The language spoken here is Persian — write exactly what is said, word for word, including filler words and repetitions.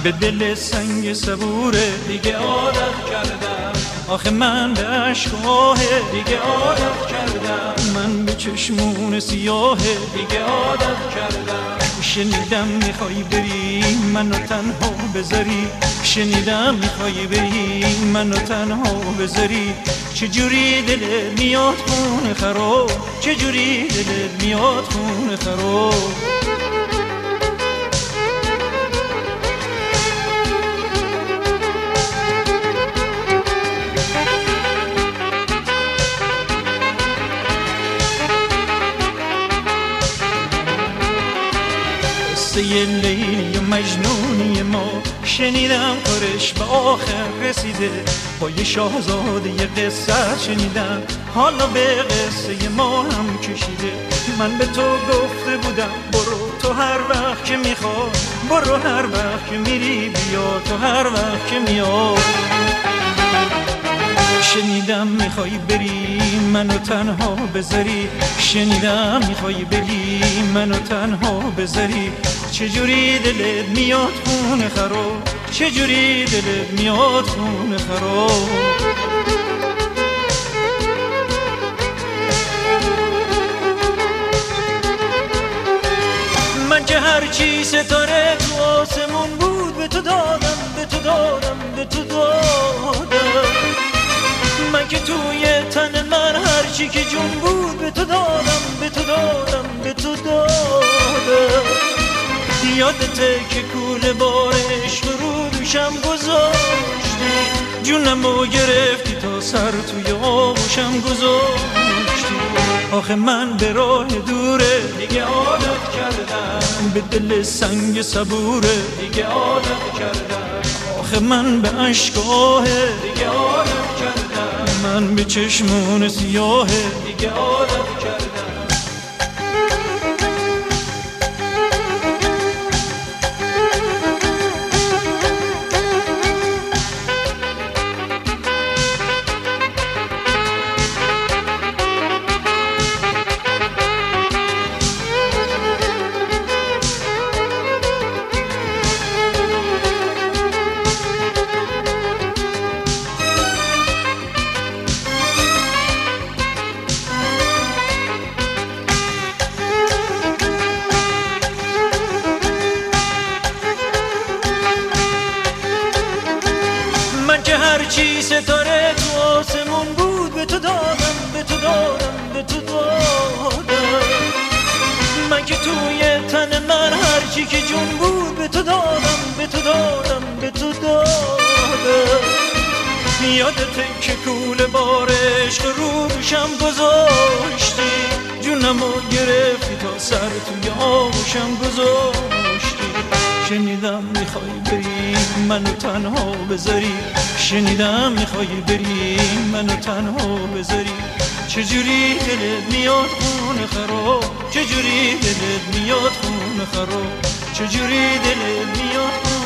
به دل سنگ صبوره دیگه عادت کردم، آخه من به عشقاهه دیگه عادت کردم، من به چشمون سیاهه دیگه عادت کردم. شنیدم میخوای بری منو تنها بذاری، شنیدم میخوای بری منو تنها بذاری، چجوری دلت میاد خون خراب، چجوری دلت میاد خون خراب. قصه لیلی و مجنونی ما شنیدم کارش به آخر رسیده، با یه شاهزاده یه قصه شنیدم حالا به قصه ما هم کشیده. من به تو گفته بودم برو تو هر وقت که میخوای، برو هر وقت که میری بیا، تو هر وقت که میای. شنیدم میخوای بری منو تنها بذاری، شنیدم میخوای بری منو تنها بذاری، چجوری دلت میاد خون خراب، چجوری دلت میاد خون خراب. من که هرچی ستاره تو آسمون بود به تو دادم، به تو دادم، به تو دادم. من که توی تن من هرچی که جون بود به تو دادم، به تو دادم، به تو دادم. یادته که کوله بار عشق رو دوشم گذاشتی، جونمو گرفتی تا سر توی آغوشم گذاشتی. آخه من به راه دوره دیگه عادت کردم، به دل سنگ صبوره دیگه عادت کردم، آخه من به عشقاهه دیگه عادت کردم، من به چشمون سیاهه دیگه عادت کردم. من که هرچی ستاره تو آسمون بود به تو دادم، به تو دادم، به تو دادم. من که توی تن من هرچی که جون بود به تو دادم، به تو دادم، به تو دادم. یادته که کوله بار عشق رو دوشم گذاشتی، جونمو گرفتی تا سر توی آغوشم گذاشتی. شنیدم میخوای بری منو تنها بذاری، شنیدم میخوای بری منو تنها بذاری، چجوری دلت میاد خون خراب، چجوری دلت میاد خون خراب، چجوری دلت میاد خون